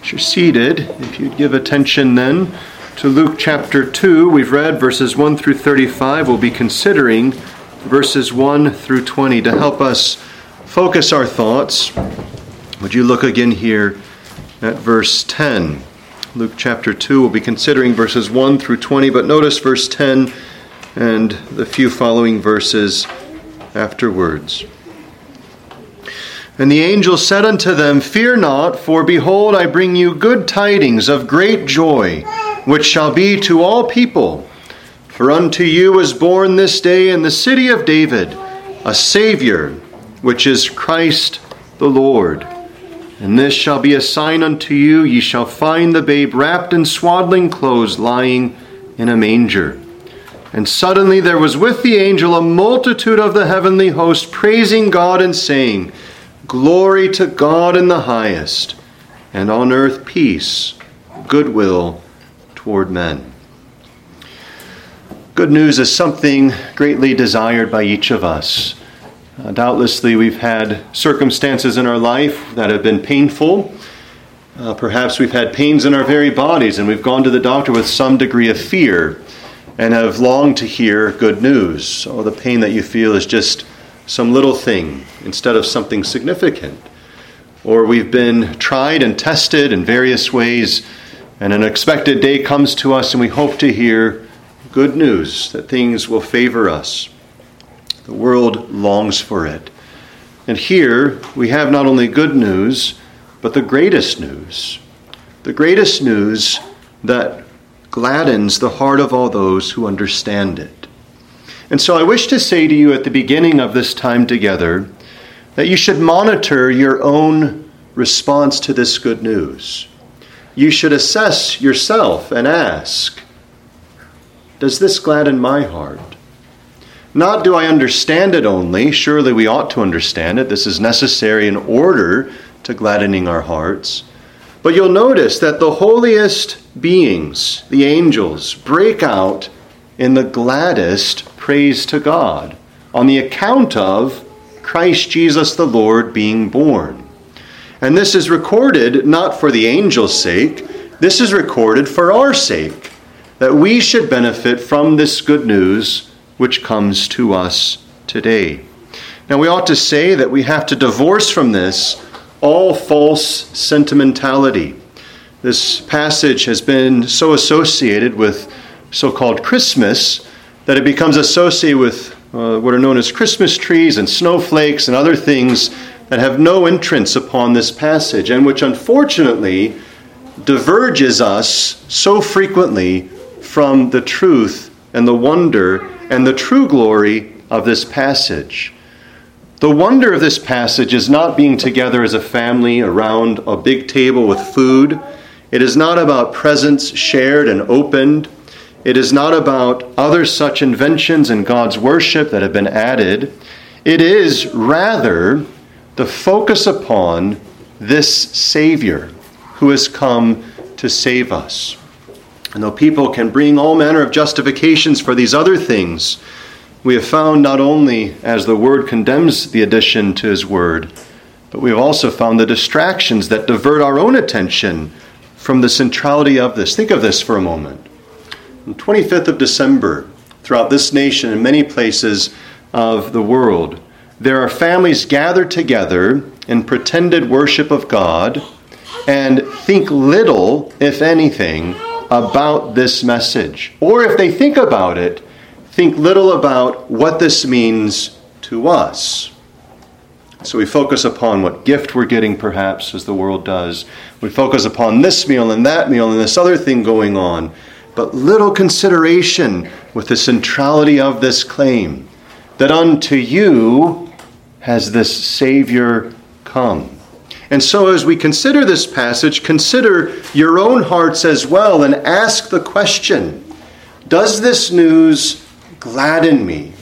As you're seated, if you'd give attention then to Luke chapter 2, we've read verses 1 through 35. We'll be considering verses 1 through 20 to help us focus our thoughts. Would you look again here at verse 10? Luke chapter 2, we'll be considering verses 1 through 20, but notice verse 10 and the few following verses afterwards. And the angel said unto them, Fear not, for behold, I bring you good tidings of great joy, which shall be to all people. For unto you is born this day in the city of David a Savior, which is Christ the Lord. And this shall be a sign unto you, ye shall find the babe wrapped in swaddling clothes, lying in a manger. And suddenly there was with the angel a multitude of the heavenly host, praising God and saying, Glory to God in the highest, and on earth peace, goodwill toward men. Good news is something greatly desired by each of us. Doubtlessly, we've had circumstances in our life that have been painful. Perhaps we've had pains in our very bodies, and we've gone to the doctor with some degree of fear and have longed to hear good news. So the pain that you feel is just some little thing instead of something significant. Or we've been tried and tested in various ways, and an expected day comes to us and we hope to hear good news, that things will favor us. The world longs for it. And here we have not only good news, but the greatest news. The greatest news that gladdens the heart of all those who understand it. And so I wish to say to you at the beginning of this time together that you should monitor your own response to this good news. You should assess yourself and ask, does this gladden my heart? Not do I understand it only. Surely we ought to understand it. This is necessary in order to gladdening our hearts. But you'll notice that the holiest beings, the angels, break out in the gladdest praise to God on the account of Christ Jesus the Lord being born. And this is recorded not for the angels' sake, this is recorded for our sake, that we should benefit from this good news which comes to us today. Now we ought to say that we have to divorce from this all false sentimentality. This passage has been so associated with so-called Christmas that it becomes associated with what are known as Christmas trees and snowflakes and other things that have no entrance upon this passage, and which unfortunately diverges us so frequently from the truth and the wonder and the true glory of this passage. The wonder of this passage is not being together as a family around a big table with food. It is not about presents shared and opened. It is not about other such inventions in God's worship that have been added. It is rather the focus upon this Savior who has come to save us. And though people can bring all manner of justifications for these other things, we have found not only as the Word condemns the addition to His Word, but we have also found the distractions that divert our own attention from the centrality of this. Think of this for a moment. On 25th of December, throughout this nation and many places of the world, there are families gathered together in pretended worship of God and think little, if anything, about this message. Or if they think about it, think little about what this means to us. So we focus upon what gift we're getting, perhaps, as the world does. We focus upon this meal and that meal and this other thing going on. But little consideration with the centrality of this claim, that unto you has this Savior come. And so as we consider this passage, consider your own hearts as well and ask the question, does this news gladden me?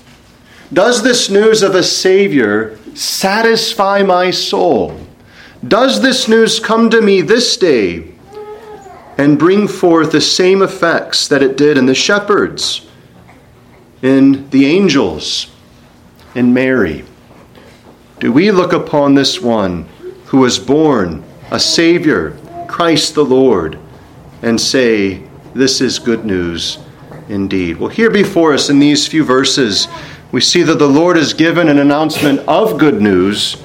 Does this news of a Savior satisfy my soul? Does this news come to me this day and bring forth the same effects that it did in the shepherds, in the angels, in Mary? Do we look upon this one who was born, a Savior, Christ the Lord and say, this is good news indeed. Well, here before us in these few verses, we see that the Lord has given an announcement of good news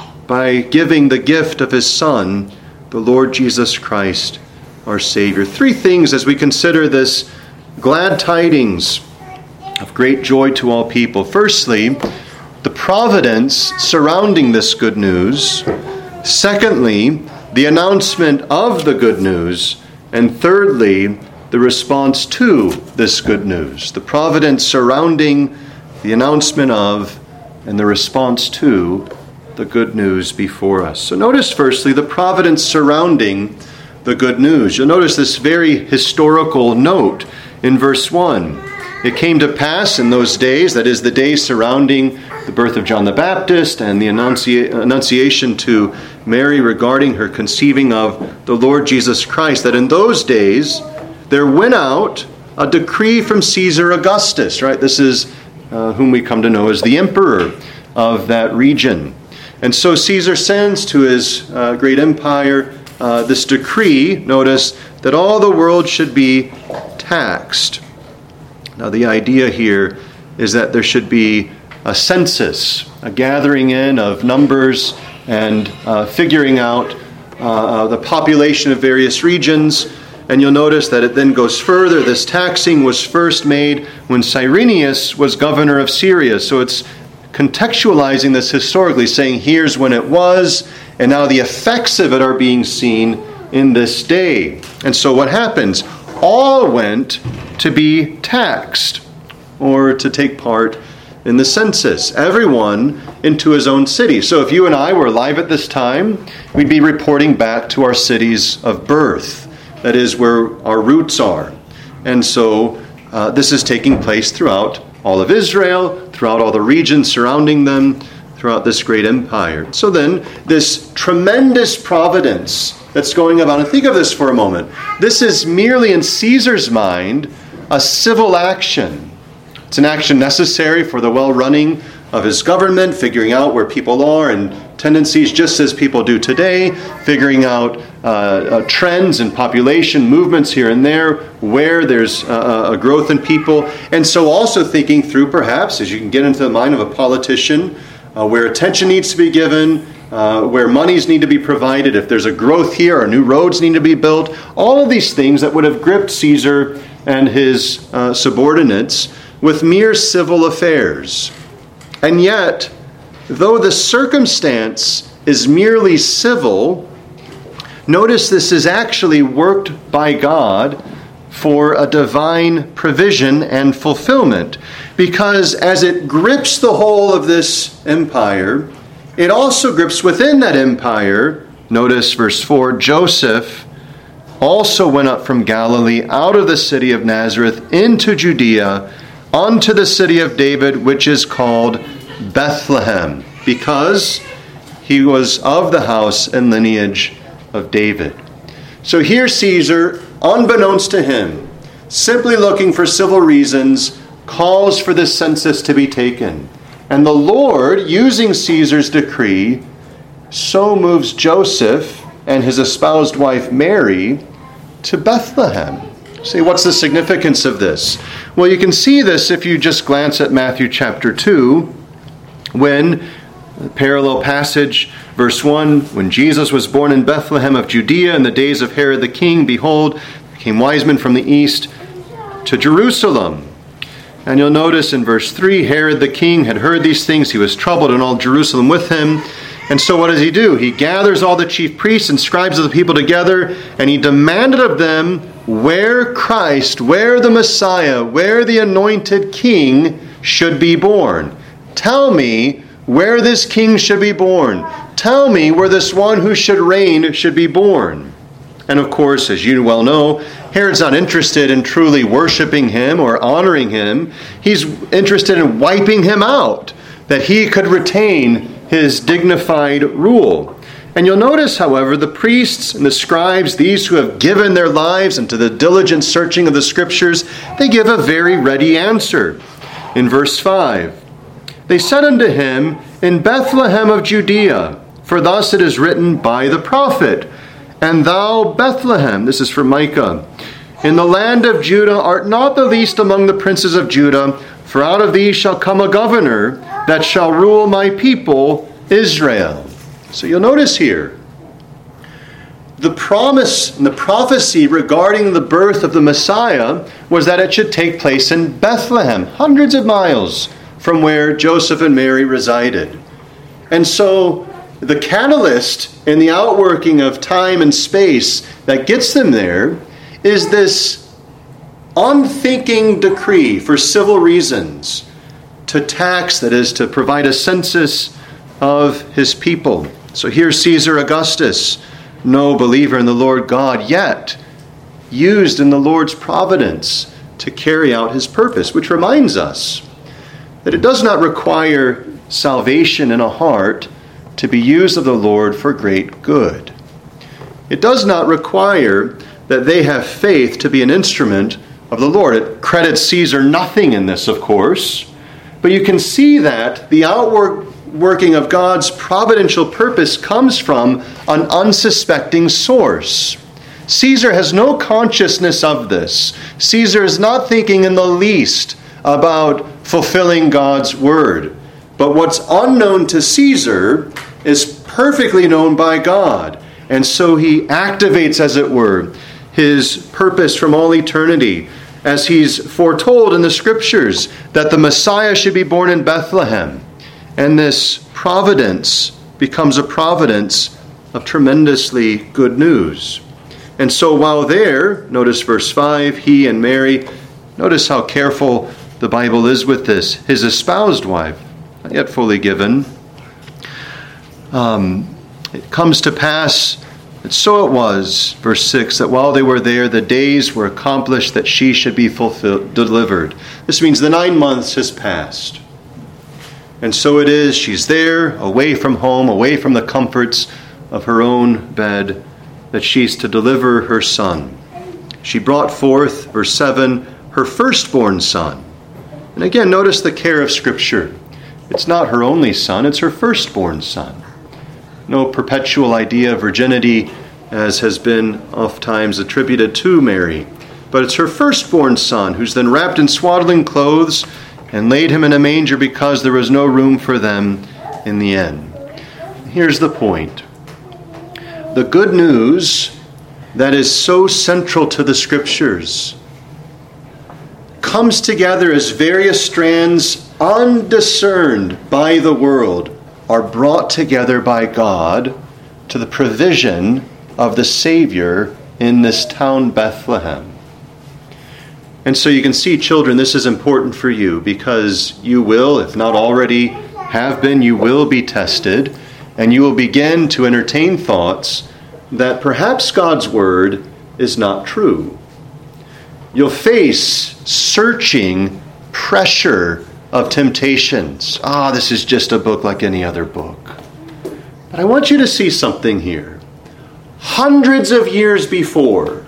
by giving the gift of his Son, the Lord Jesus Christ, our Savior. Three things as we consider this glad tidings of great joy to all people. Firstly, the providence surrounding this good news. Secondly, the announcement of the good news. And thirdly, the response to this good news. The providence surrounding, the announcement of, and the response to the good news before us. So notice firstly the providence surrounding the good news. You'll notice this very historical note in verse 1. It came to pass in those days, that is the days surrounding the birth of John the Baptist and the annunciation to Mary regarding her conceiving of the Lord Jesus Christ, that in those days there went out a decree from Caesar Augustus, right? This is whom we come to know as the emperor of that region. And so Caesar sends to his great empire this decree, notice, that all the world should be taxed. Now the idea here is that there should be a census, a gathering in of numbers and figuring out the population of various regions. And you'll notice that it then goes further. This taxing was first made when Cyrenius was governor of Syria. So it's contextualizing this historically, saying here's when it was, and now the effects of it are being seen in this day. And so what happens? All went to be taxed, or to take part in the census. Everyone into his own city. So if you and I were alive at this time, we'd be reporting back to our cities of birth. That is where our roots are. And so this is taking place throughout all of Israel, throughout all the regions surrounding them, throughout this great empire. So then, this tremendous providence that's going about, and think of this for a moment. This is merely in Caesar's mind a civil action. It's an action necessary for the well-running of his government, figuring out where people are and tendencies, just as people do today, figuring out trends in population, movements here and there, where there's a growth in people. And so also thinking through, perhaps, as you can get into the mind of a politician, where attention needs to be given, where monies need to be provided, if there's a growth here or new roads need to be built, all of these things that would have gripped Caesar and his subordinates with mere civil affairs. And yet, though the circumstance is merely civil, notice this is actually worked by God for a divine provision and fulfillment. Because as it grips the whole of this empire, it also grips within that empire. Notice verse 4, Joseph also went up from Galilee out of the city of Nazareth into Judea unto the city of David, which is called Bethlehem, because he was of the house and lineage of David. So here Caesar, unbeknownst to him, simply looking for civil reasons, calls for this census to be taken. And the Lord, using Caesar's decree, so moves Joseph and his espoused wife Mary to Bethlehem. See, what's the significance of this? Well, you can see this if you just glance at Matthew chapter 2, when, the parallel passage, verse 1, when Jesus was born in Bethlehem of Judea in the days of Herod the king, behold, came wise men from the east to Jerusalem. And you'll notice in verse 3, Herod the king had heard these things. He was troubled, and all Jerusalem with him. And so what does he do? He gathers all the chief priests and scribes of the people together, and he demanded of them where Christ, where the Messiah, where the anointed king should be born. Tell me where this king should be born. Tell me where this one who should reign should be born. And of course, as you well know, Herod's not interested in truly worshiping him or honoring him. He's interested in wiping him out, that he could retain his dignified rule. And you'll notice, however, the priests and the scribes, these who have given their lives into the diligent searching of the Scriptures, they give a very ready answer. In verse 5, they said unto him, in Bethlehem of Judea, for thus it is written by the prophet, And thou, Bethlehem, this is from Micah, in the land of Judah art not the least among the princes of Judah, for out of thee shall come a governor that shall rule my people Israel. So you'll notice here, the promise and the prophecy regarding the birth of the Messiah was that it should take place in Bethlehem, hundreds of miles from where Joseph and Mary resided. And so the catalyst in the outworking of time and space that gets them there is this unthinking decree for civil reasons to tax, that is, to provide a census of his people. So here's Caesar Augustus, no believer in the Lord God, yet used in the Lord's providence to carry out his purpose, which reminds us that it does not require salvation in a heart to be used of the Lord for great good. It does not require that they have faith to be an instrument of the Lord. It credits Caesar nothing in this, of course, but you can see that the outward working of God's providential purpose comes from an unsuspecting source. Caesar has no consciousness of this. Caesar is not thinking in the least about fulfilling God's word. But what's unknown to Caesar is perfectly known by God. And so he activates, as it were, his purpose from all eternity, as he's foretold in the scriptures that the Messiah should be born in Bethlehem. And this providence becomes a providence of tremendously good news. And so while there, notice verse 5, he and Mary, notice how careful the Bible is with this, his espoused wife, not yet fully given. It comes to pass that so it was, verse 6, that while they were there, the days were accomplished that she should be delivered. This means the 9 months has passed. And so it is, she's there, away from home, away from the comforts of her own bed, that she's to deliver her son. She brought forth, verse 7, her firstborn son. And again, notice the care of Scripture. It's not her only son, it's her firstborn son. No perpetual idea of virginity, as has been oftentimes attributed to Mary. But it's her firstborn son, who's then wrapped in swaddling clothes and laid him in a manger because there was no room for them in the inn. Here's the point. The good news that is so central to the Scriptures comes together as various strands undiscerned by the world are brought together by God to the provision of the Savior in this town Bethlehem. And so you can see, children, this is important for you because you will, if not already have been, you will be tested, and you will begin to entertain thoughts that perhaps God's word is not true. You'll face searching pressure of temptations. This is just a book like any other book. But I want you to see something here. Hundreds of years before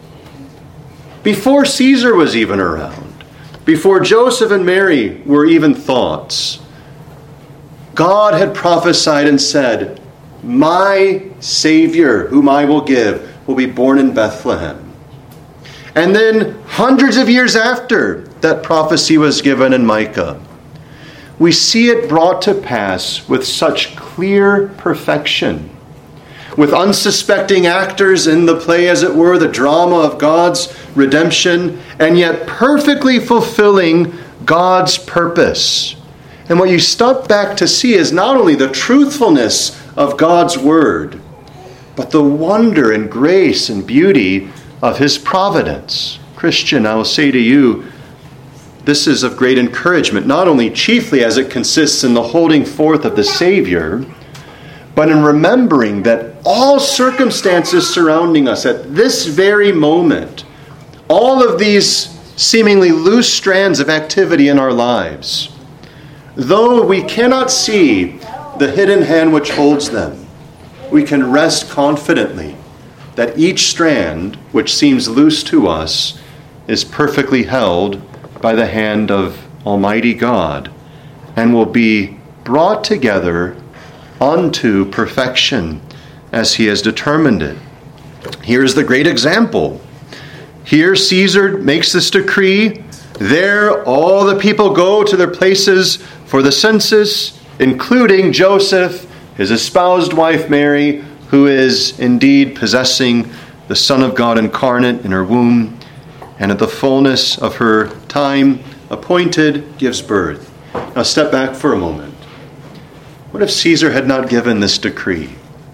Caesar was even around, before Joseph and Mary were even thoughts, God had prophesied and said, my Savior, whom I will give, will be born in Bethlehem. And then hundreds of years after that prophecy was given in Micah, we see it brought to pass with such clear perfection, with unsuspecting actors in the play, as it were, the drama of God's redemption, and yet perfectly fulfilling God's purpose. And what you stop back to see is not only the truthfulness of God's word, but the wonder and grace and beauty of his providence. Christian, I will say to you, this is of great encouragement, not only chiefly as it consists in the holding forth of the Savior, but in remembering that all circumstances surrounding us at this very moment, all of these seemingly loose strands of activity in our lives, though we cannot see the hidden hand which holds them, we can rest confidently that each strand which seems loose to us is perfectly held by the hand of Almighty God and will be brought together unto perfection as he has determined it. Here's the great example. Here Caesar makes this decree. There all the people go to their places for the census, including Joseph, his espoused wife Mary, who is indeed possessing the Son of God incarnate in her womb, and at the fullness of her time appointed gives birth. Now step back for a moment. What if Caesar had not given this decree?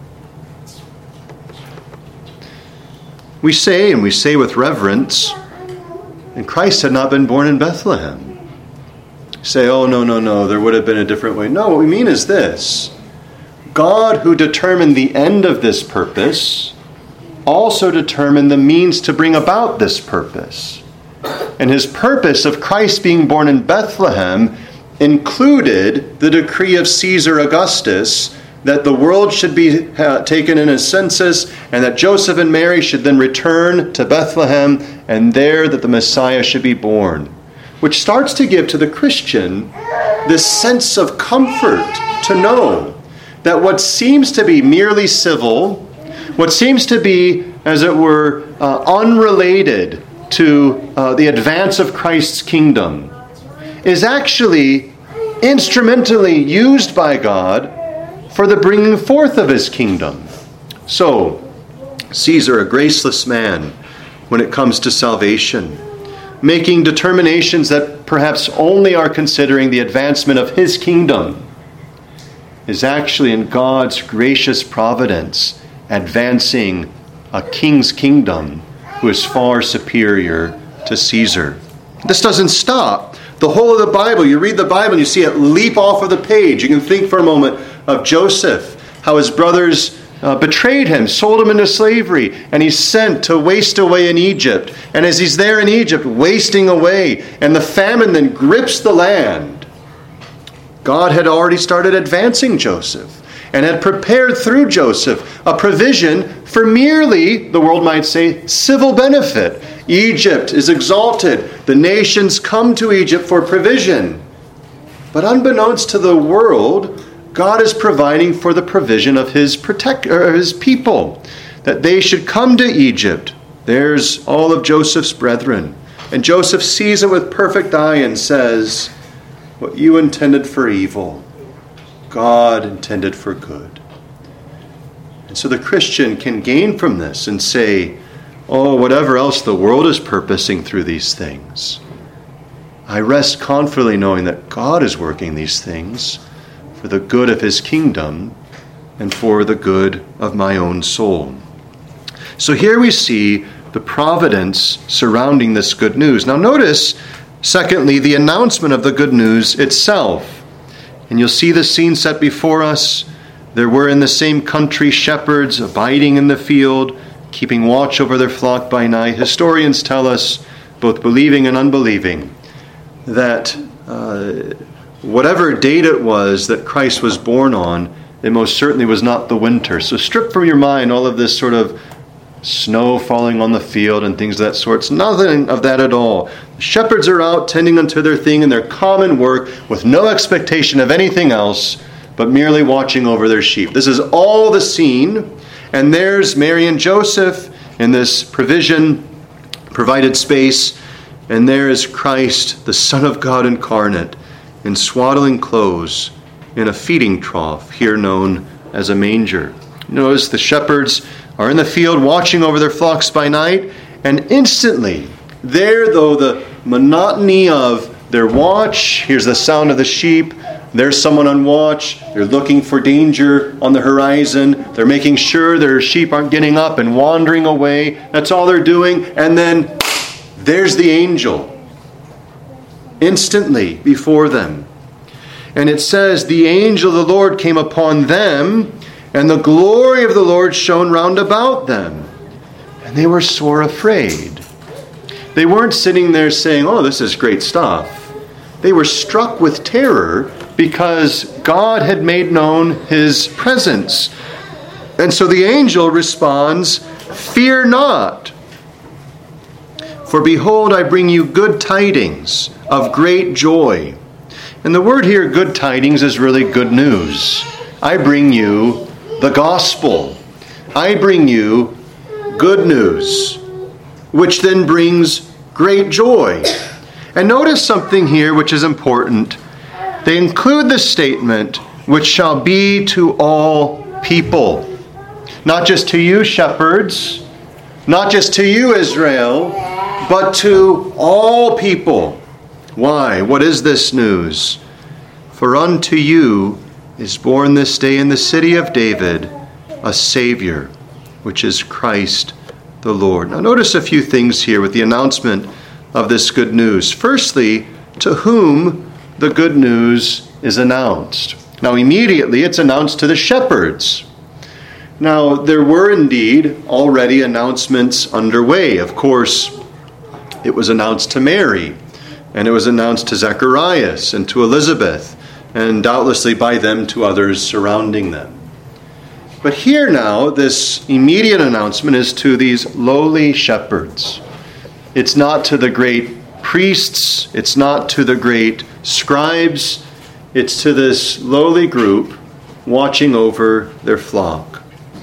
We say with reverence, and Christ had not been born in Bethlehem. Say, oh, no, there would have been a different way. No, what we mean is this. God, who determined the end of this purpose, also determined the means to bring about this purpose. And his purpose of Christ being born in Bethlehem included the decree of Caesar Augustus that the world should be taken in a census, and that Joseph and Mary should then return to Bethlehem, and there that the Messiah should be born. Which starts to give to the Christian this sense of comfort to know that what seems to be merely civil, what seems to be, as it were, unrelated to the advance of Christ's kingdom, is actually instrumentally used by God for the bringing forth of his kingdom. So, Caesar, a graceless man when it comes to salvation, making determinations that perhaps only are considering the advancement of his kingdom, is actually in God's gracious providence advancing a king's kingdom who is far superior to Caesar. This doesn't stop. The whole of the Bible, you read the Bible and you see it leap off of the page. You can think for a moment of Joseph, how his brothers betrayed him, sold him into slavery, and he's sent to waste away in Egypt. And as he's there in Egypt, wasting away, and the famine then grips the land, God had already started advancing Joseph and had prepared through Joseph a provision for merely, the world might say, civil benefit. Egypt is exalted. The nations come to Egypt for provision. But unbeknownst to the world, God is providing for the provision of his people, that they should come to Egypt. There's all of Joseph's brethren. And Joseph sees it with perfect eye and says, what you intended for evil, God intended for good. And so the Christian can gain from this and say, oh, whatever else the world is purposing through these things, I rest confidently knowing that God is working these things for the good of his kingdom and for the good of my own soul. So here we see the providence surrounding this good news. Now notice, secondly, the announcement of the good news itself. And you'll see the scene set before us. There were in the same country shepherds abiding in the field, keeping watch over their flock by night. Historians tell us, both believing and unbelieving, that whatever date it was that Christ was born on, it most certainly was not the winter. So strip from your mind all of this sort of snow falling on the field and things of that sort. It's nothing of that at all. The shepherds are out tending unto their thing in their common work with no expectation of anything else but merely watching over their sheep. This is all the scene. And there's Mary and Joseph in this provided space. And there is Christ, the Son of God incarnate, in swaddling clothes in a feeding trough, here known as a manger. Notice the shepherds are in the field watching over their flocks by night, and instantly, there, though the monotony of their watch, here's the sound of the sheep, there's someone on watch, they're looking for danger on the horizon, they're making sure their sheep aren't getting up and wandering away, that's all they're doing, and then there's the angel, instantly before them. And it says, the angel of the Lord came upon them, and the glory of the Lord shone round about them. And they were sore afraid. They weren't sitting there saying, oh, this is great stuff. They were struck with terror because God had made known his presence. And so the angel responds, fear not. For behold, I bring you good tidings of great joy. And the word here, good tidings, is really good news. I bring you the gospel. I bring you good news, which then brings great joy. And notice something here which is important. They include the statement, which shall be to all people. Not just to you, shepherds, not just to you, Israel, but to all people. Why? What is this news? For unto you is born this day in the city of David a Savior, which is Christ the Lord. Now notice a few things here with the announcement of this good news. Firstly, to whom the good news is announced. Now immediately it's announced to the shepherds. Now there were indeed already announcements underway. Of course, it was announced to Mary, and it was announced to Zacharias and to Elizabeth, and doubtlessly by them to others surrounding them. But here now, this immediate announcement is to these lowly shepherds. It's not to the great priests, it's not to the great scribes, it's to this lowly group watching over their flock.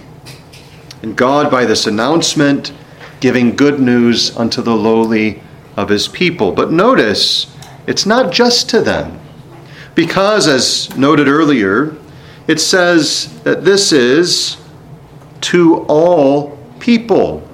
And God, by this announcement, giving good news unto the lowly of his people. But notice, it's not just to them. Because, as noted earlier, it says that this is to all people.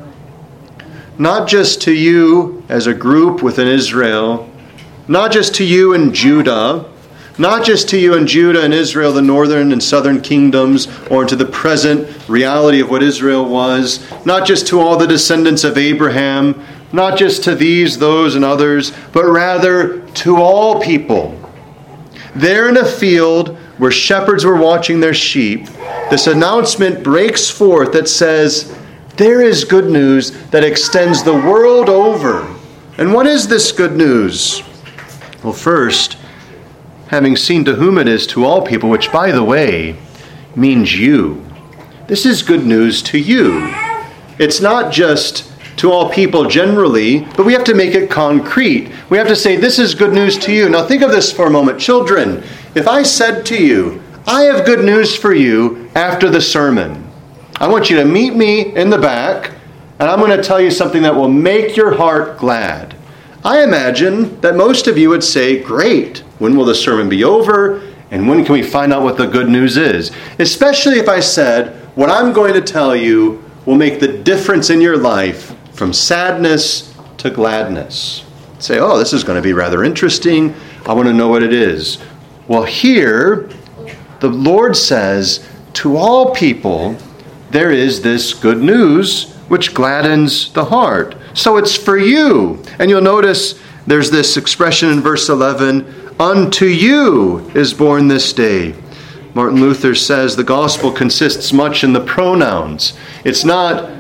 Not just to you as a group within Israel, not just to you in Judah, not just to you in Judah and Israel, the northern and southern kingdoms, or to the present reality of what Israel was, not just to all the descendants of Abraham, not just to these, those, and others, but rather to all people. There in a field where shepherds were watching their sheep, this announcement breaks forth that says, there is good news that extends the world over. And what is this good news? Well, first, having seen to whom it is to all people, which, by the way, means you. This is good news to you. It's not just to all people generally, but we have to make it concrete. We have to say, this is good news to you. Now think of this for a moment. Children, if I said to you, I have good news for you after the sermon. I want you to meet me in the back, and I'm going to tell you something that will make your heart glad. I imagine that most of you would say, great, when will the sermon be over? And when can we find out what the good news is? Especially if I said, what I'm going to tell you will make the difference in your life from sadness to gladness. Say, oh, this is going to be rather interesting. I want to know what it is. Well, here, the Lord says, to all people, there is this good news which gladdens the heart. So it's for you. And you'll notice there's this expression in verse 11, unto you is born this day. Martin Luther says the gospel consists much in the pronouns. It's not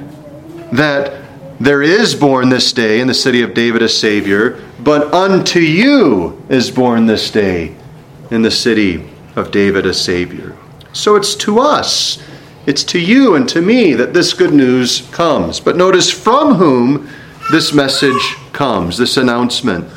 that there is born this day in the city of David a Savior, but unto you is born this day in the city of David a Savior. So it's to us, it's to you and to me that this good news comes. But notice from whom this message comes, this announcement.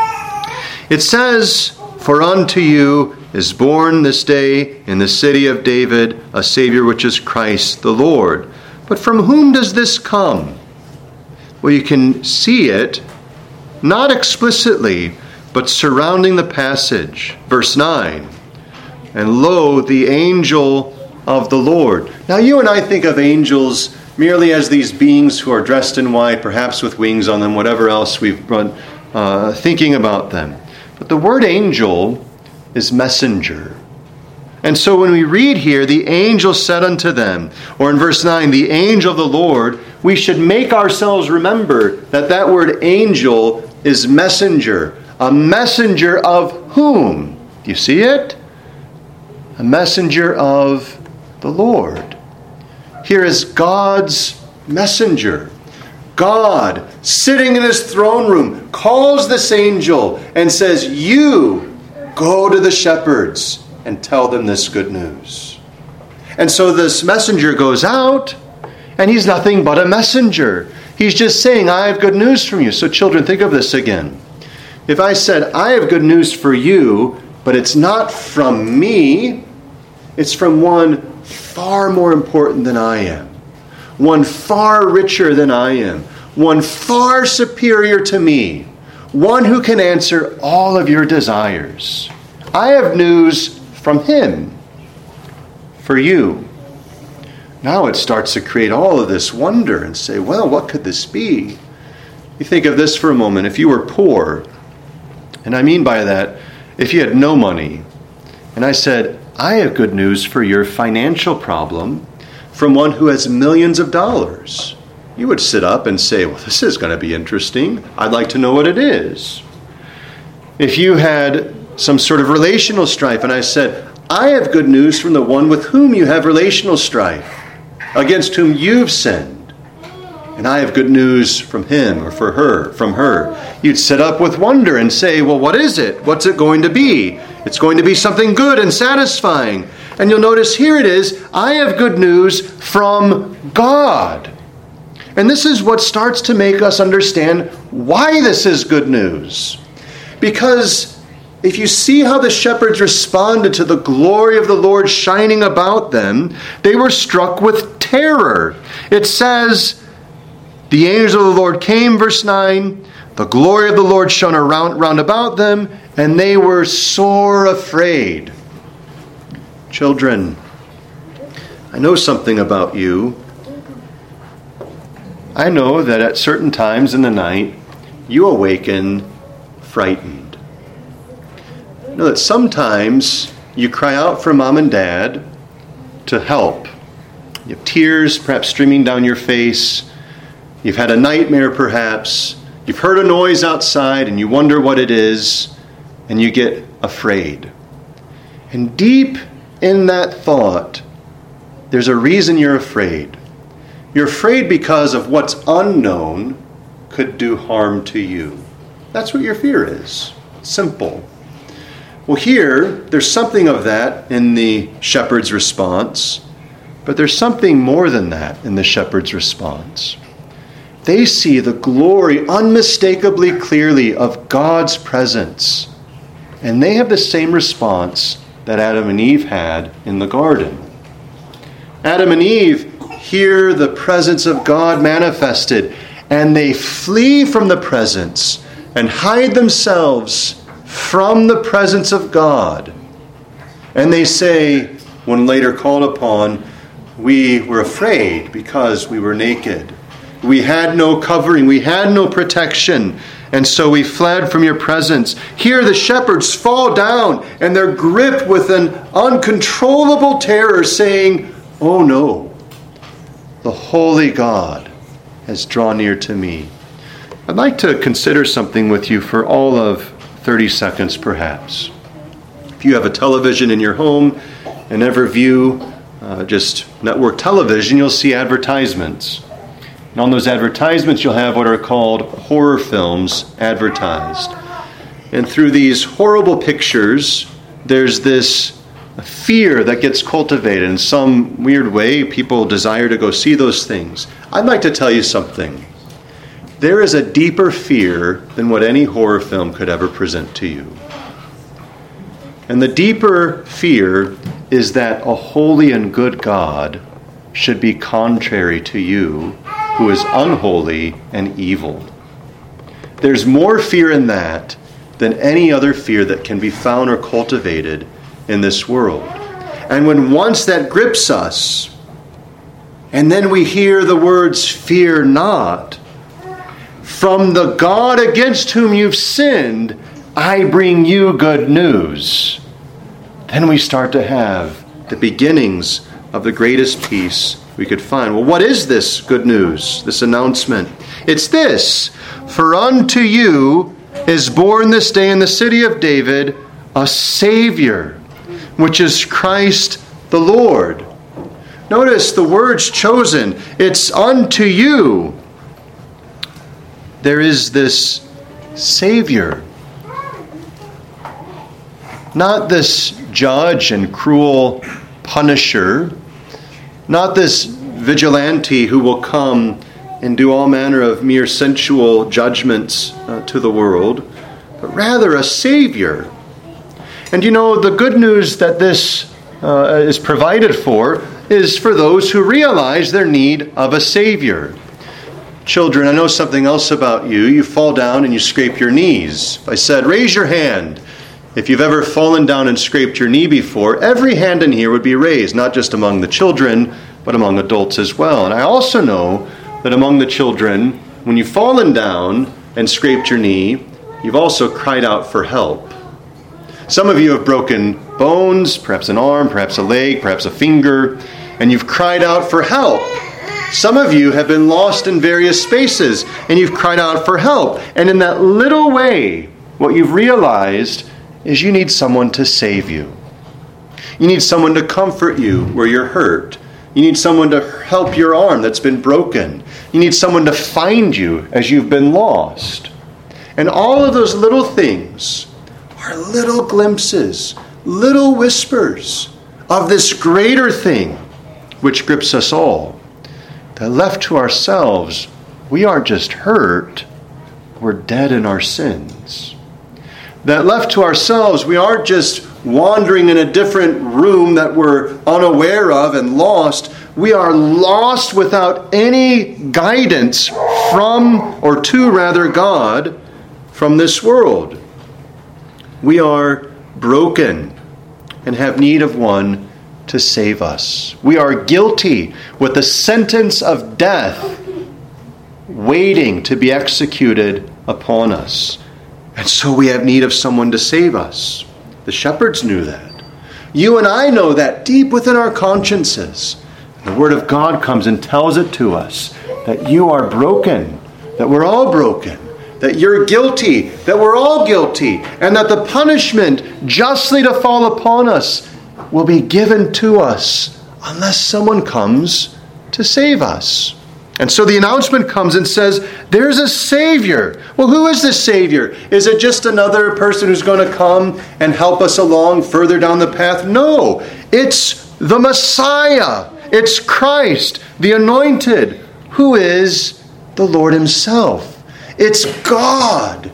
It says, for unto you is born this day in the city of David a Savior, which is Christ the Lord. But from whom does this come? Well, you can see it, not explicitly, but surrounding the passage. Verse 9, and lo, the angel of the Lord. Now you and I think of angels merely as these beings who are dressed in white, perhaps with wings on them, whatever else we've been thinking about them. But the word angel is messenger. And so when we read here, the angel said unto them, or in verse 9, the angel of the Lord, we should make ourselves remember that that word angel is messenger. A messenger of whom? Do you see it? A messenger of the Lord. Here is God's messenger. God, sitting in his throne room, calls this angel and says, you go to the shepherds and tell them this good news. And so this messenger goes out, and he's nothing but a messenger. He's just saying, I have good news from you. So children, think of this again. If I said, I have good news for you, but it's not from me, it's from one far more important than I am. one far richer than I am, one far superior to me, one who can answer all of your desires. I have news from him for you. Now it starts to create all of this wonder and say, well, what could this be? You think of this for a moment. If you were poor, and I mean by that, if you had no money, and I said, I have good news for your financial problem from one who has millions of dollars, you would sit up and say, well, this is going to be interesting. I'd like to know what it is. If you had some sort of relational strife, and I said, I have good news from the one with whom you have relational strife, against whom you've sinned, and I have good news from him or from her. You'd sit up with wonder and say, well, what is it? What's it going to be? It's going to be something good and satisfying. And you'll notice here it is, I have good news from God. And this is what starts to make us understand why this is good news. Because if you see how the shepherds responded to the glory of the Lord shining about them, they were struck with terror. It says, the angels of the Lord came, verse 9, the glory of the Lord shone round about them, and they were sore afraid. Children, I know something about you. I know that at certain times in the night, you awaken frightened. I know that sometimes you cry out for mom and dad to help. You have tears perhaps streaming down your face. You've had a nightmare perhaps. You've heard a noise outside and you wonder what it is, and you get afraid. And deep in that thought, there's a reason you're afraid. You're afraid because of what's unknown could do harm to you. That's what your fear is. Simple. Well, here, there's something of that in the shepherd's response, but there's something more than that in the shepherd's response. They see the glory unmistakably clearly of God's presence, and they have the same response that Adam and Eve had in the garden. Adam and Eve hear the presence of God manifested, and they flee from the presence and hide themselves from the presence of God. And they say, when later called upon, we were afraid because we were naked. We had no covering, we had no protection, and so we fled from your presence. Here the shepherds fall down, and they're gripped with an uncontrollable terror, saying, oh no, the holy God has drawn near to me. I'd like to consider something with you for all of 30 seconds perhaps. If you have a television in your home and ever view just network television, you'll see advertisements. And on those advertisements, you'll have what are called horror films advertised. And through these horrible pictures, there's this fear that gets cultivated. In some weird way, people desire to go see those things. I'd like to tell you something. There is a deeper fear than what any horror film could ever present to you. And the deeper fear is that a holy and good God should be contrary to you, who is unholy and evil. There's more fear in that than any other fear that can be found or cultivated in this world. And when once that grips us, and then we hear the words, fear not, from the God against whom you've sinned, I bring you good news. Then we start to have the beginnings of the greatest peace we could find. Well, what is this good news, this announcement? It's this: for unto you is born this day in the city of David a Savior, which is Christ the Lord. Notice the words chosen. It's unto you. There is this Savior. Not this judge and cruel punisher. Not this vigilante who will come and do all manner of mere sensual judgments to the world, but rather a Savior. And you know, the good news that this is provided for is for those who realize their need of a Savior. Children, I know something else about you. You fall down and you scrape your knees. If I said, raise your hand. If you've ever fallen down and scraped your knee before, every hand in here would be raised, not just among the children, but among adults as well. And I also know that among the children, when you've fallen down and scraped your knee, you've also cried out for help. Some of you have broken bones, perhaps an arm, perhaps a leg, perhaps a finger, and you've cried out for help. Some of you have been lost in various spaces, and you've cried out for help. And in that little way, what you've realized is you need someone to save you. You need someone to comfort you where you're hurt. You need someone to help your arm that's been broken. You need someone to find you as you've been lost. And all of those little things are little glimpses, little whispers of this greater thing which grips us all. That left to ourselves, we aren't just hurt, we're dead in our sins. That left to ourselves, we aren't just wandering in a different room that we're unaware of and lost. We are lost without any guidance from, or to rather, God from this world. We are broken and have need of one to save us. We are guilty with the sentence of death waiting to be executed upon us. And so we have need of someone to save us. The shepherds knew that. You and I know that deep within our consciences. The Word of God comes and tells it to us that you are broken, that we're all broken, that you're guilty, that we're all guilty, and that the punishment justly to fall upon us will be given to us unless someone comes to save us. And so the announcement comes and says, there's a Savior. Well, who is this Savior? Is it just another person who's going to come and help us along further down the path? No, it's the Messiah. It's Christ, the Anointed, who is the Lord Himself. It's God.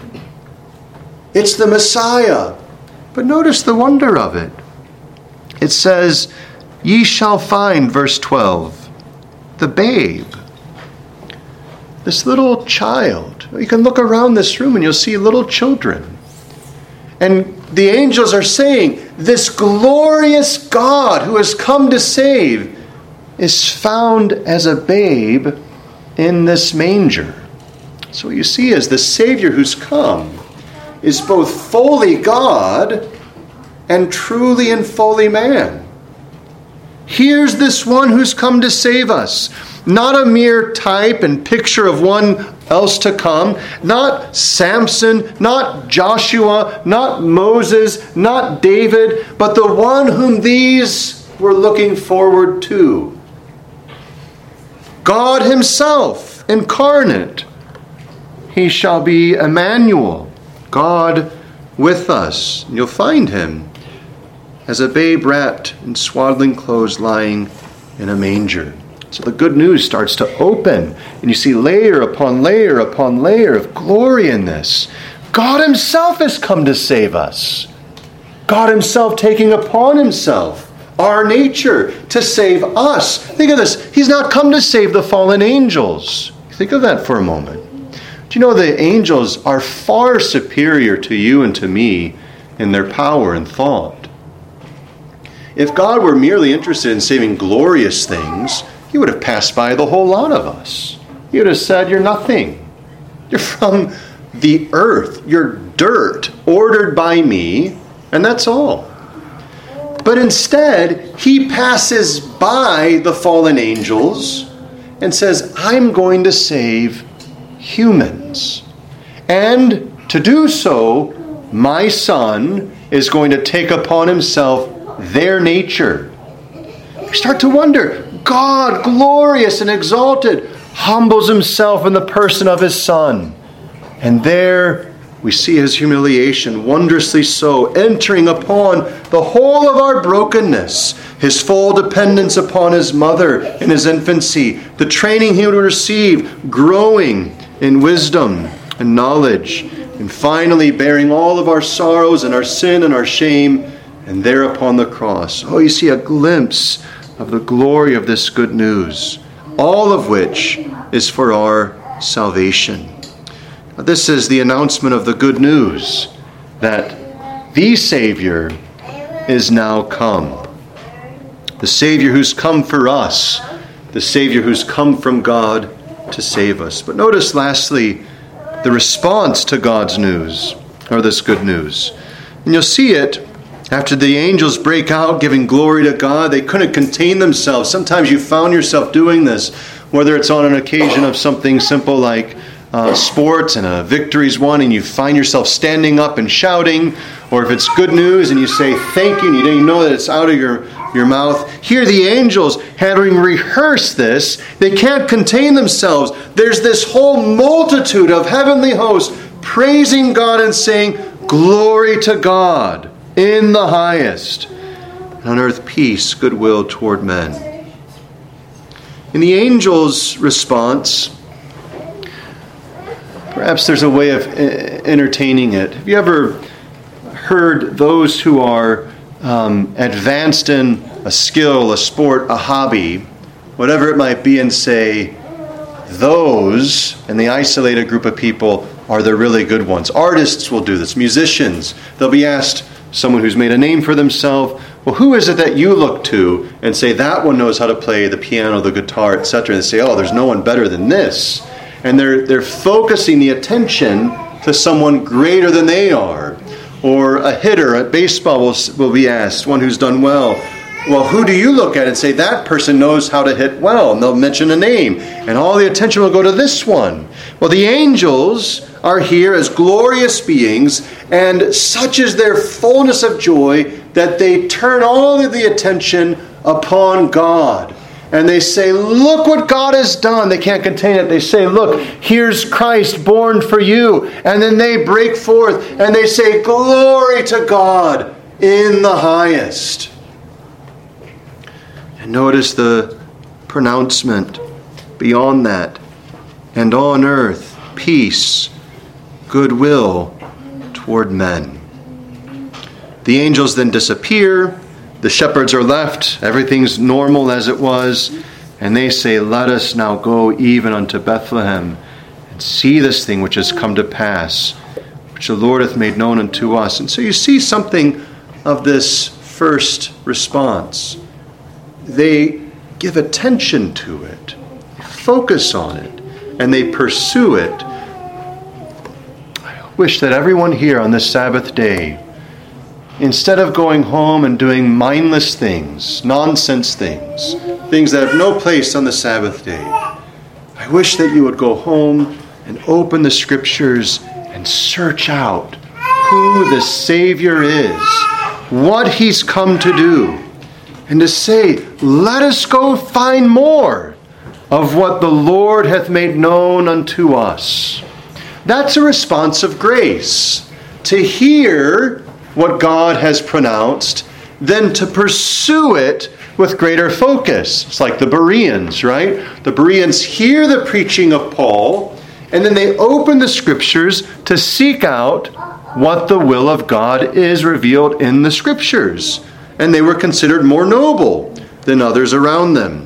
It's the Messiah. But notice the wonder of it. It says, ye shall find, verse 12, the babe. This little child. You can look around this room and you'll see little children. And the angels are saying, this glorious God who has come to save is found as a babe in this manger. So what you see is the Savior who's come is both fully God and truly and fully man. Here's this one who's come to save us. Not a mere type and picture of one else to come. Not Samson, not Joshua, not Moses, not David, but the one whom these were looking forward to. God Himself, incarnate. He shall be Emmanuel, God with us. And you'll find Him as a babe wrapped in swaddling clothes lying in a manger. So the good news starts to open, and you see layer upon layer upon layer of glory in this. God Himself has come to save us. God Himself taking upon Himself our nature to save us. Think of this. He's not come to save the fallen angels. Think of that for a moment. Do you know the angels are far superior to you and to me in their power and thought? If God were merely interested in saving glorious things, He would have passed by the whole lot of us. He would have said, you're nothing. You're from the earth. You're dirt, ordered by me, and that's all. But instead, He passes by the fallen angels and says, I'm going to save humans. And to do so, my Son is going to take upon Himself their nature. You start to wonder, God, glorious and exalted, humbles Himself in the person of His Son. And there we see His humiliation, wondrously so, entering upon the whole of our brokenness, His full dependence upon His mother in His infancy, the training He would receive, growing in wisdom and knowledge, and finally bearing all of our sorrows and our sin and our shame, and there upon the cross. Oh, you see a glimpse of the glory of this good news, all of which is for our salvation. This is the announcement of the good news that the Savior is now come. The Savior who's come for us, the Savior who's come from God to save us. But notice lastly, the response to God's news, or this good news. And you'll see it after the angels break out giving glory to God. They couldn't contain themselves. Sometimes you found yourself doing this, whether it's on an occasion of something simple like sports and a victory's won, and you find yourself standing up and shouting, or if it's good news and you say thank you and you don't even know that it's out of your mouth. Here the angels, having rehearsed this, they can't contain themselves. There's this whole multitude of heavenly hosts praising God and saying, "Glory to God in the highest, and on earth peace, goodwill toward men." In the angels' response, perhaps there's a way of entertaining it. Have you ever heard those who are advanced in a skill, a sport, a hobby, whatever it might be, and say, those, and the isolated group of people, are the really good ones? Artists will do this. Musicians, they'll be asked, someone who's made a name for themselves, well, who is it that you look to and say, that one knows how to play the piano, the guitar, etc. And they say, oh, there's no one better than this. And they're focusing the attention to someone greater than they are. Or a hitter at baseball will be asked, one who's done well, well, who do you look at and say, that person knows how to hit well? And they'll mention a name. And all the attention will go to this one. Well, the angels are here as glorious beings, and such is their fullness of joy that they turn all of the attention upon God. And they say, look what God has done. They can't contain it. They say, look, here's Christ born for you. And then they break forth and they say, glory to God in the highest. And notice the pronouncement beyond that. And on earth, peace, goodwill toward men. The angels then disappear. The shepherds are left. Everything's normal as it was. And they say, let us now go even unto Bethlehem and see this thing which has come to pass, which the Lord hath made known unto us. And so you see something of this first response. They give attention to it, focus on it, and they pursue it. I wish that everyone here on this Sabbath day, instead of going home and doing mindless things, nonsense things, things that have no place on the Sabbath day, I wish that you would go home and open the Scriptures and search out who the Savior is, what He's come to do, and to say, let us go find more of what the Lord hath made known unto us. That's a response of grace, to hear what God has pronounced, then to pursue it with greater focus. It's like the Bereans, right? The Bereans hear the preaching of Paul, and then they open the Scriptures to seek out what the will of God is revealed in the Scriptures. And they were considered more noble than others around them.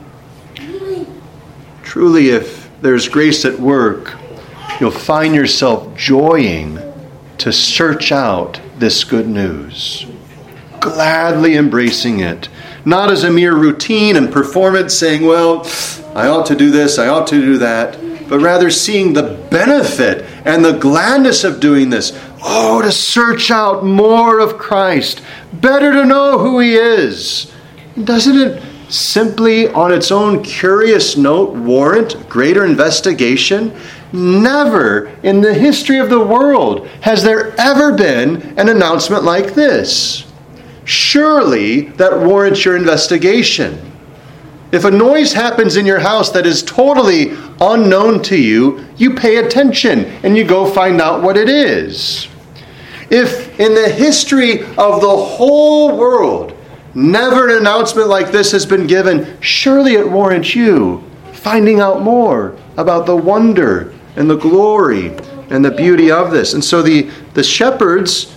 Truly, if there's grace at work, you'll find yourself joying to search out this good news, gladly embracing it, not as a mere routine and performance, saying, well, I ought to do this, I ought to do that, but rather seeing the benefit and the gladness of doing this. Oh, to search out more of Christ, better to know who He is. Doesn't it simply on its own curious note warrant greater investigation? Never in the history of the world has there ever been an announcement like this. Surely that warrants your investigation. If a noise happens in your house that is totally unknown to you, you pay attention and you go find out what it is. If in the history of the whole world never an announcement like this has been given, surely it warrants you finding out more about the wonder and the glory and the beauty of this. And so the shepherds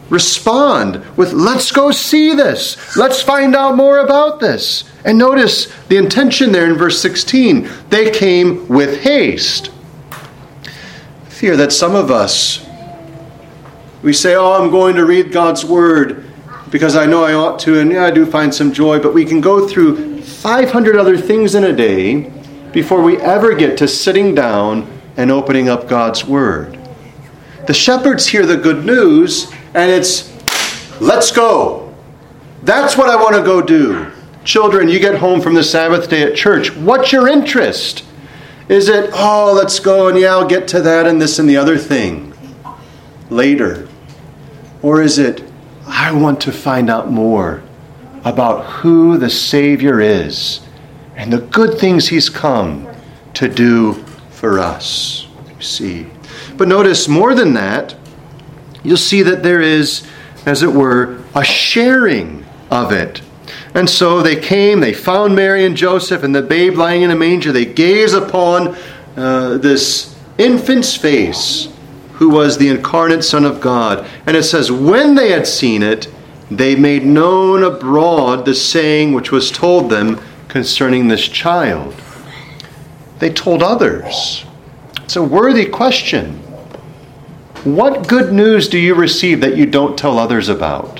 respond with, let's go see this. Let's find out more about this. And notice the intention there in verse 16. They came with haste. I fear that some of us, we say, I'm going to read God's Word because I know I ought to, and I do find some joy, but we can go through 500 other things in a day before we ever get to sitting down and opening up God's Word. The shepherds hear the good news, and it's, let's go. That's what I want to go do. Children, you get home from the Sabbath day at church. What's your interest? Is it, let's go, and I'll get to that and this and the other thing later? Or is it, I want to find out more about who the Savior is and the good things He's come to do for us. You see. But notice more than that, you'll see that there is, as it were, a sharing of it. And so they came, they found Mary and Joseph and the babe lying in a manger. They gaze upon this infant's face, who was the incarnate Son of God. And it says, when they had seen it, they made known abroad the saying which was told them concerning this child. They told others. It's a worthy question. What good news do you receive that you don't tell others about?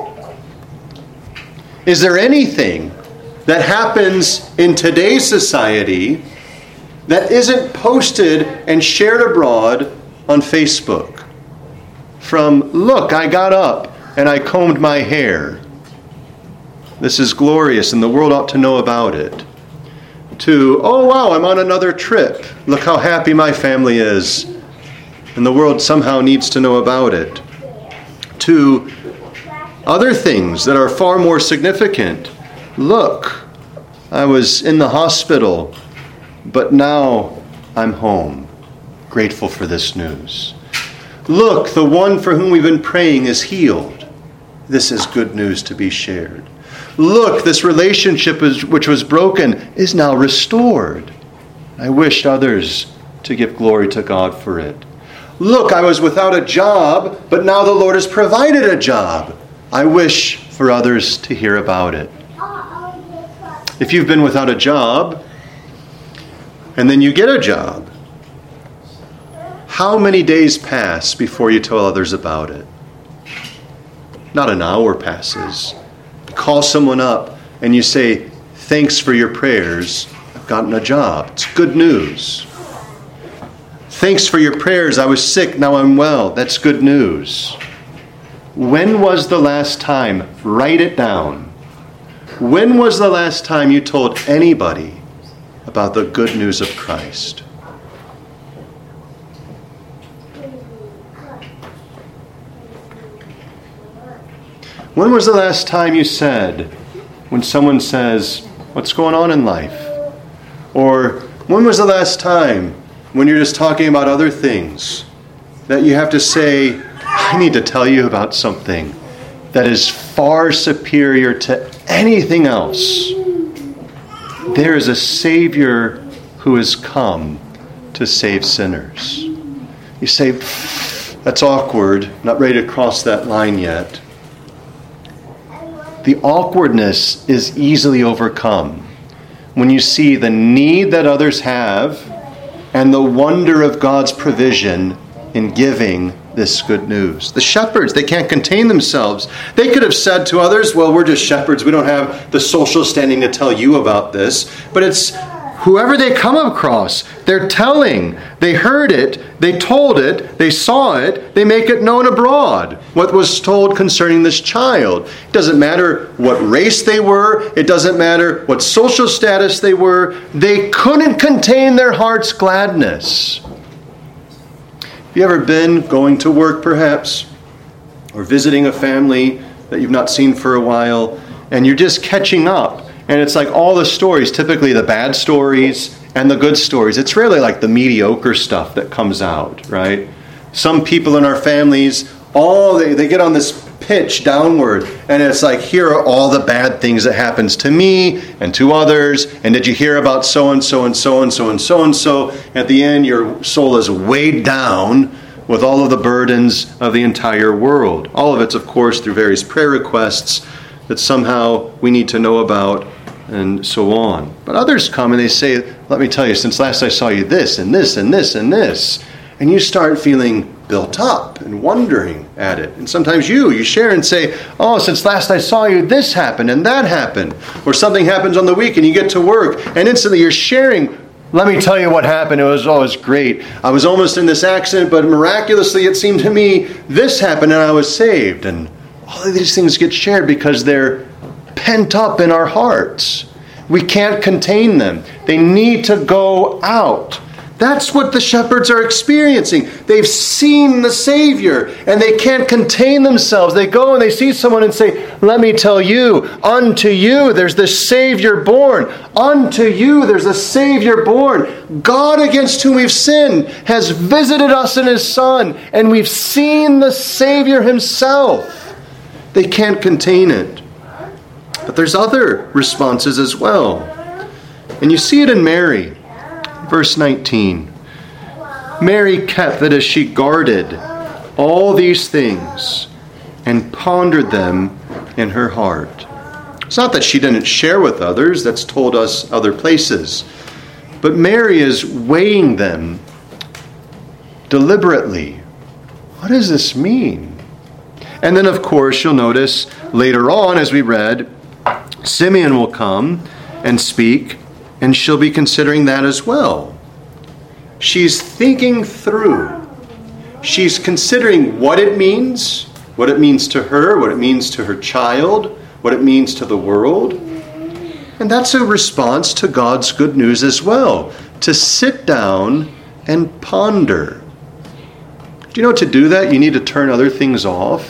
Is there anything that happens in today's society that isn't posted and shared abroad on Facebook? From, look, I got up and I combed my hair. This is glorious and the world ought to know about it. To, oh wow, I'm on another trip. Look how happy my family is. And the world somehow needs to know about it. To other things that are far more significant. Look, I was in the hospital, but now I'm home. Grateful for this news. Look, the one for whom we've been praying is healed. This is good news to be shared. Look, this relationship which was broken is now restored. I wished others to give glory to God for it. Look, I was without a job, but now the Lord has provided a job. I wish for others to hear about it. If you've been without a job, and then you get a job, how many days pass before you tell others about it? Not an hour passes. You call someone up and you say, thanks for your prayers. I've gotten a job. It's good news. Thanks for your prayers. I was sick. Now I'm well. That's good news. When was the last time? Write it down. When was the last time you told anybody about the good news of Christ? When was the last time you said, when someone says, what's going on in life? Or when was the last time, when you're just talking about other things, that you have to say, I need to tell you about something that is far superior to anything else. There is a Savior who has come to save sinners. You say, that's awkward, not ready to cross that line yet. The awkwardness is easily overcome when you see the need that others have and the wonder of God's provision in giving this good news. The shepherds, they can't contain themselves. They could have said to others, well, we're just shepherds. We don't have the social standing to tell you about this. But it's whoever they come across, they're telling. They heard it, they told it, they saw it, they make it known abroad. What was told concerning this child. It doesn't matter what race they were. It doesn't matter what social status they were. They couldn't contain their heart's gladness. Have you ever been going to work perhaps, or visiting a family that you've not seen for a while, and you're just catching up, and it's like all the stories, typically the bad stories and the good stories. It's rarely like the mediocre stuff that comes out, right? Some people in our families, they get on this pitch downward, and it's like, here are all the bad things that happens to me and to others, and did you hear about so and so and so and so and so and so? At the end, your soul is weighed down with all of the burdens of the entire world. All of it's, of course, through various prayer requests that somehow we need to know about, and so on. But others come and they say, let me tell you, since last I saw you, this and this and this and this. And you start feeling built up and wondering at it. And sometimes you share and say, oh, since last I saw you, this happened and that happened. Or something happens on the week and you get to work and instantly you're sharing, let me tell you what happened. It was great. I was almost in this accident, but miraculously it seemed to me this happened and I was saved. And all of these things get shared because they're pent up in our hearts. We can't contain them. They need to go out. That's what the shepherds are experiencing. They've seen the Savior and they can't contain themselves. They go and they see someone and say, let me tell you, unto you there's the Savior born. Unto you there's a Savior born. God against whom we've sinned has visited us in His Son, and we've seen the Savior Himself. They can't contain it. But there's other responses as well. And you see it in Mary. Verse 19. Mary kept that as she guarded all these things and pondered them in her heart. It's not that she didn't share with others. That's told us other places. But Mary is weighing them deliberately. What does this mean? And then, of course, you'll notice later on, as we read, Simeon will come and speak, and she'll be considering that as well. She's thinking through. She's considering what it means to her, what it means to her child, what it means to the world. And that's a response to God's good news as well, to sit down and ponder. Do you know, to do that, you need to turn other things off.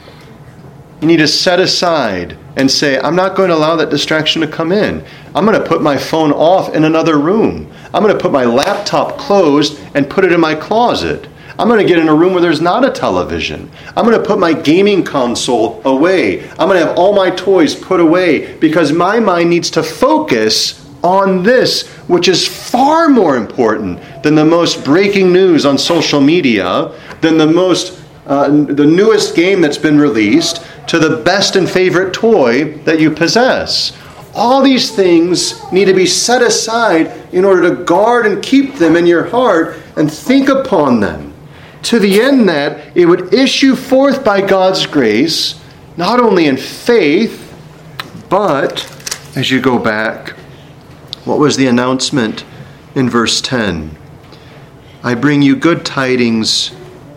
You need to set aside and say, I'm not going to allow that distraction to come in. I'm going to put my phone off in another room. I'm going to put my laptop closed and put it in my closet. I'm going to get in a room where there's not a television. I'm going to put my gaming console away. I'm going to have all my toys put away because my mind needs to focus on this, which is far more important than the most breaking news on social media, than the newest game that's been released, to the best and favorite toy that you possess. All these things need to be set aside in order to guard and keep them in your heart and think upon them, to the end that it would issue forth by God's grace, not only in faith, but, as you go back, what was the announcement in verse 10? I bring you good tidings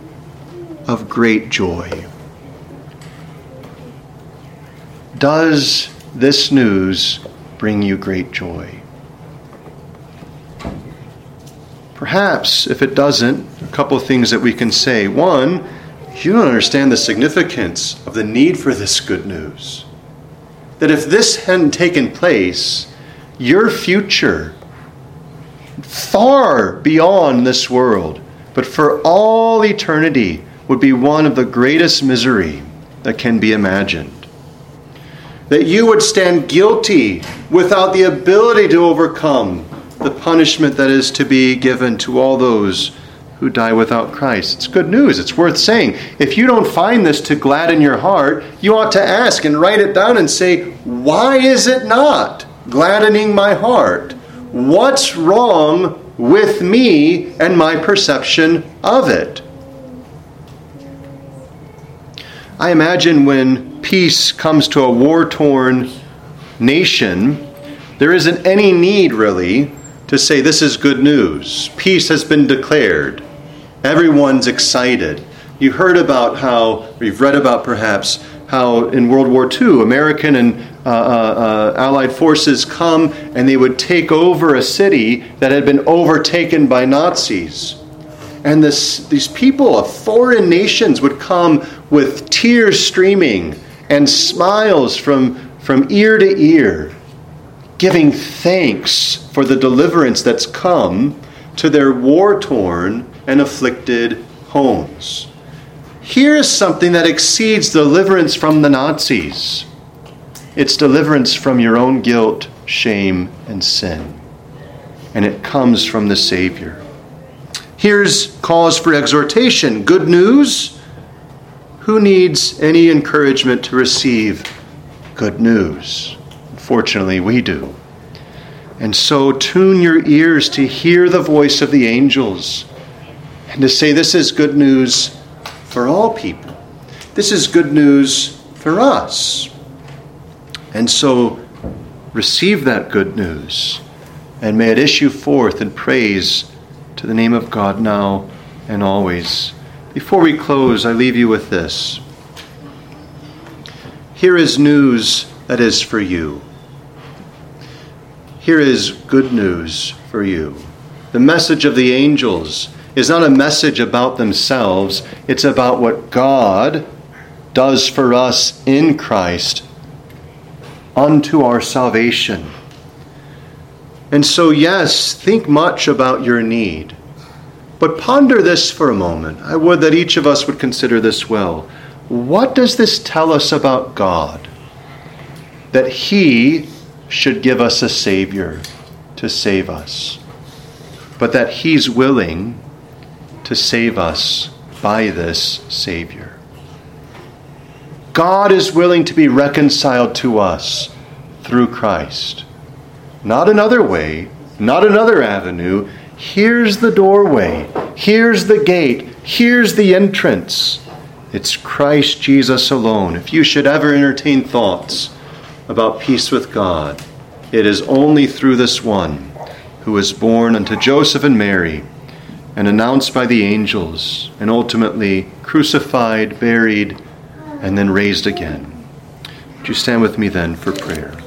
of great joy. Does this news bring you great joy? Perhaps, if it doesn't, a couple of things that we can say. One, you don't understand the significance of the need for this good news. That if this hadn't taken place, your future, far beyond this world, but for all eternity, would be one of the greatest misery that can be imagined. That you would stand guilty without the ability to overcome the punishment that is to be given to all those who die without Christ. It's good news. It's worth saying. If you don't find this to gladden your heart, you ought to ask and write it down and say, why is it not gladdening my heart? What's wrong with me and my perception of it? I imagine when peace comes to a war-torn nation, there isn't any need really to say this is good news. Peace has been declared. Everyone's excited. You heard about how, or you've read about perhaps, how in World War II, American and Allied forces come and they would take over a city that had been overtaken by Nazis. And these people of foreign nations would come with tears streaming and smiles from ear to ear, giving thanks for the deliverance that's come to their war-torn and afflicted homes. Here is something that exceeds deliverance from the Nazis. It's deliverance from your own guilt, shame, and sin. And it comes from the Savior. Here's cause for exhortation. Good news. Who needs any encouragement to receive good news? Fortunately, we do. And so tune your ears to hear the voice of the angels and to say, this is good news for all people. This is good news for us. And so receive that good news, and may it issue forth in praise to the name of God now and always. Before we close, I leave you with this. Here is news that is for you. Here is good news for you. The message of the angels is not a message about themselves. It's about what God does for us in Christ unto our salvation. And so, yes, think much about your need. But ponder this for a moment. I would that each of us would consider this well. What does this tell us about God? That He should give us a Savior to save us. But that He's willing to save us by this Savior. God is willing to be reconciled to us through Christ. Not another way, not another avenue. Here's the doorway. Here's the gate. Here's the entrance. It's Christ Jesus alone. If you should ever entertain thoughts about peace with God, it is only through this one who was born unto Joseph and Mary and announced by the angels and ultimately crucified, buried, and then raised again. Would you stand with me then for prayer?